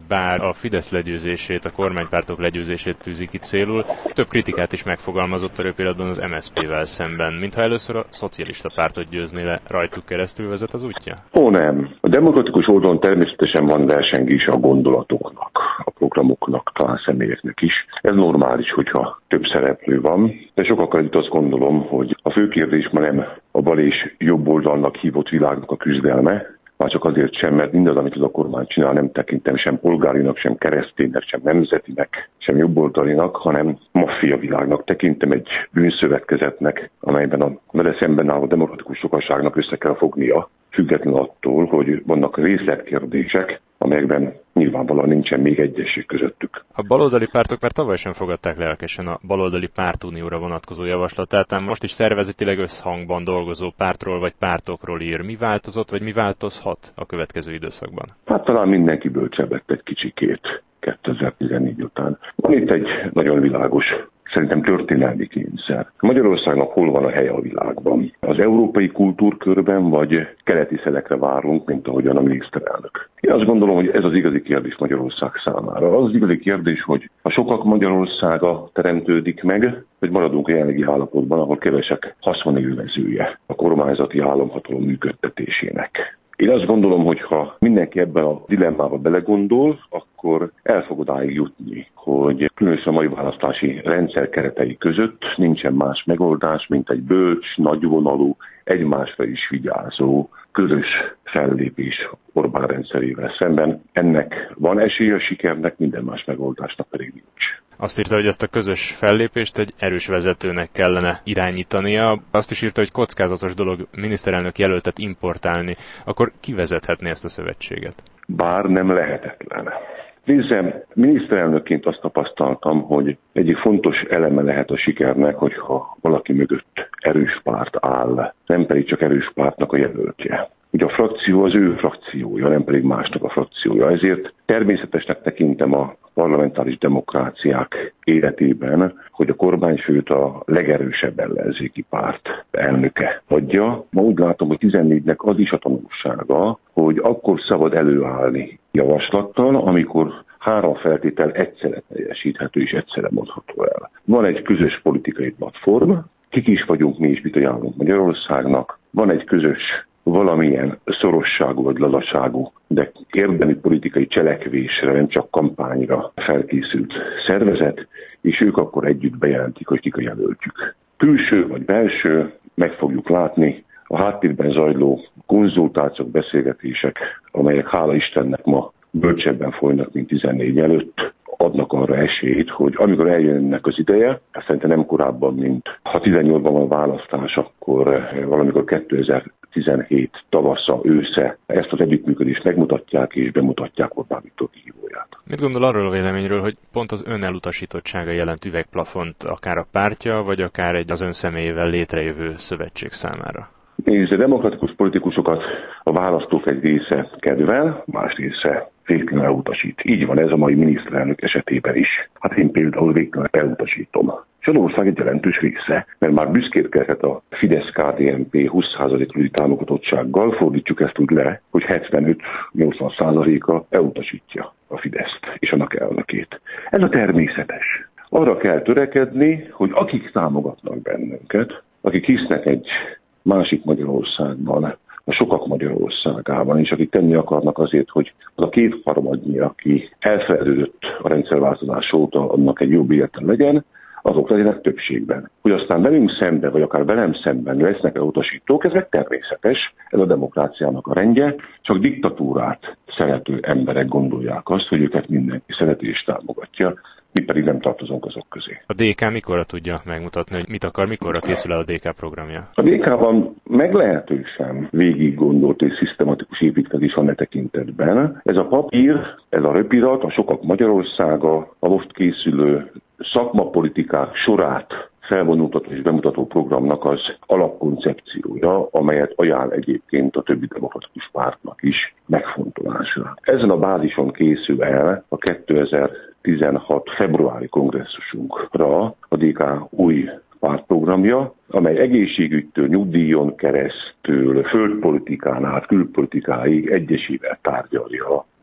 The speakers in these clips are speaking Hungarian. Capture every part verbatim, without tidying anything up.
Bár a Fidesz legyőzését, a kormánypártok legyőzését tűzi ki célul, több kritikát is megfogalmazott a röpillanatban az em es zé pével szemben, mintha először a szocialista pártot győzné le, rajtuk keresztül vezet az útja? Ó nem. A demokratikus oldalon természetesen van versengés a gondolatoknak, a programoknak, talán személyeknek is. Ez normális, hogyha több szereplő van, de sokakkal itt azt gondolom, hogy a fő kérdés ma nem a bal és jobb oldalnak hívott világnak a küzdelme, már csak azért sem, mert mindaz, amit az a kormány csinál, nem tekintem sem polgárinak, sem kereszténynek, sem nemzetinek, sem jobboldalinak, hanem maffia világnak tekintem, egy bűnszövetkezetnek, amelyben a vele szemben álló demokratikus sokaságnak össze kell fognia, függetlenül attól, hogy vannak részletkérdések, amelyekben nyilvánvalóan nincsen még egyesség közöttük. A baloldali pártok már tavaly sem fogadták lelkesen a baloldali pártunióra vonatkozó javaslatát, ám most is szervezetileg összhangban dolgozó pártról vagy pártokról ír. Mi változott, vagy mi változhat a következő időszakban? Hát talán mindenki bölcsebb lett egy kicsikét kétezer-tizennégy után. Van itt egy nagyon világos, szerintem történelmi kényszer. Magyarországnak hol van a helye a világban? Az európai kultúrkörben, vagy keleti szelekre várunk, mint ahogyan a miniszterelnök? Én azt gondolom, hogy ez az igazi kérdés Magyarország számára. Az az igazi kérdés, hogy a sokak Magyarországa teremtődik meg, vagy maradunk a jelenlegi állapotban, ahol kevesek haszonélvezője a kormányzati államhatalom működtetésének. Én azt gondolom, hogy ha mindenki ebben a dilemmába belegondol, akkor el fog odáig jutni, hogy különösen a mai választási rendszer keretei között nincsen más megoldás, mint egy bölcs, nagyvonalú, egymásra is vigyázó, közös fellépés Orbán rendszerével szemben. Ennek van esélye a sikernek, minden más megoldásnak pedig nincs. Azt írta, hogy ezt a közös fellépést egy erős vezetőnek kellene irányítania. Azt is írta, hogy kockázatos dolog miniszterelnök jelöltet importálni. Akkor ki vezethetné ezt a szövetséget? Bár nem lehetetlen. Nézzem, miniszterelnökként azt tapasztaltam, hogy egyik fontos eleme lehet a sikernek, hogyha valaki mögött erős párt áll, nem pedig csak erős pártnak a jelöltje. Ugye a frakció az ő frakciója, nem pedig másnak a frakciója. Ezért természetesnek tekintem a parlamentáris demokráciák életében, hogy a kormányfőt a legerősebb ellenzéki párt elnöke adja. Ma úgy látom, hogy tizennégynek az is a tanulsága, hogy akkor szabad előállni javaslattal, amikor három feltétel egyszerre teljesíthető és egyszerre mondható el. Van egy közös politikai platform, kik is vagyunk mi is, mit ajánlunk Magyarországnak, van egy közös valamilyen szorosságú vagy lazaságú, de érdemi politikai cselekvésre, nem csak kampányra felkészült szervezet, és ők akkor együtt bejelentik, hogy kik a jelöltjük. Külső vagy belső, meg fogjuk látni a háttérben zajló konzultációk, beszélgetések, amelyek hála Istennek ma bölcsebben folynak, mint tizennégy előtt, adnak arra esélyt, hogy amikor eljönnek az ideje, ezt szerintem nem korábban, mint ha tizennyolcban van a választás, akkor valamikor kétezer-tizenhét tavasza, ősze ezt az együttműködést megmutatják és bemutatják Orbán Viktor kihívóját. Mit gondol arról a véleményről, hogy pont az ön elutasítottsága jelent üvegplafont akár a pártja, vagy akár egy az ön személyével létrejövő szövetség számára? Nézd, a demokratikus politikusokat a választók egy része kedvel, más része végtelenül elutasít. Így van ez a mai miniszterelnök esetében is. Hát én például végtelenül elutasítom. És az ország egy jelentős része, mert már büszkélkedhet a Fidesz-ká dé en pé húsz százalékos támogatottsággal, fordítjuk ezt úgy le, hogy hetvenöt-nyolcvan százaléka elutasítja a Fideszt és annak elnökét. Ez a természetes. Arra kell törekedni, hogy akik támogatnak bennünket, akik hisznek egy másik Magyarországban, a sokak Magyarországában, és akik tenni akarnak azért, hogy az a kétharmadnyi, aki elfeledődött a rendszerváltozás óta, annak egy jobb élete legyen, azok legyenek többségben. Hogy aztán velünk szemben, vagy akár velem szemben lesznek elutasítók, ez meg természetes, ez a demokráciának a rendje, csak diktatúrát szerető emberek gondolják azt, hogy őket mindenki szereti és támogatja, mi pedig nem tartozunk azok közé. A dé ká mikorra tudja megmutatni, hogy mit akar, mikorra készül el a dé ká programja? A dé ká-ban meglehetősen végig gondolt és szisztematikus építkezés van e tekintetben. Ez a papír, ez a röpirat, a sokak Magyarországa, a most készülő szakmapolitikák sorát felvonultató és bemutató programnak az alapkoncepciója, amelyet ajánl egyébként a többi demokratikus pártnak is megfontolásra. Ezen a bázison készül el a kétezer-tizenhat februári kongresszusunkra a dé ká új pártprogramja, amely egészségügytől, nyugdíjon keresztül, földpolitikán át, külpolitikáig egyesével tárgyalja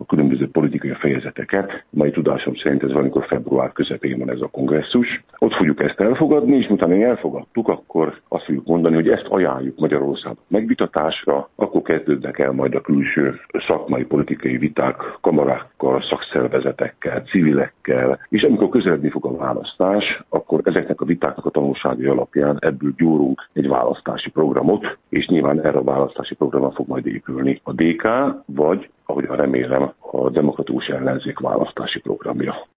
a különböző politikai fejezeteket. Mai tudásom szerint ez valamikor február közepén van ez a kongresszus. Ott fogjuk ezt elfogadni, és utána elfogadtuk, akkor azt fogjuk mondani, hogy ezt ajánljuk Magyarországnak megvitatásra, akkor kezdődnek el majd a külső szakmai politikai viták kamarákkal, szakszervezetekkel, civilekkel, és amikor közeledni fog a választás, akkor ezeknek a vitáknak a tanulságai alapján ebből gyúrunk egy választási programot, és nyilván erre a választási programra fog majd épülni a dé ká, vagy, ahogyan remélem, a demokratikus ellenzék választási programja.